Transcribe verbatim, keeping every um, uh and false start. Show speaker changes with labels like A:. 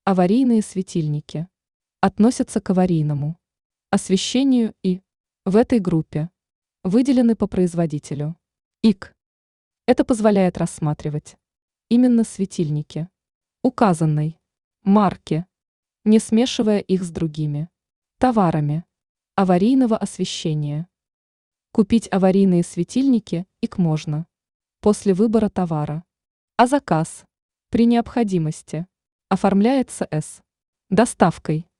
A: Аварийные светильники относятся к аварийному освещению и в этой группе выделены по производителю И К. Это позволяет рассматривать именно светильники указанной марки, не смешивая их с другими товарами аварийного освещения. Купить аварийные светильники И К можно после выбора товара, а заказ при необходимости оформляется с доставкой.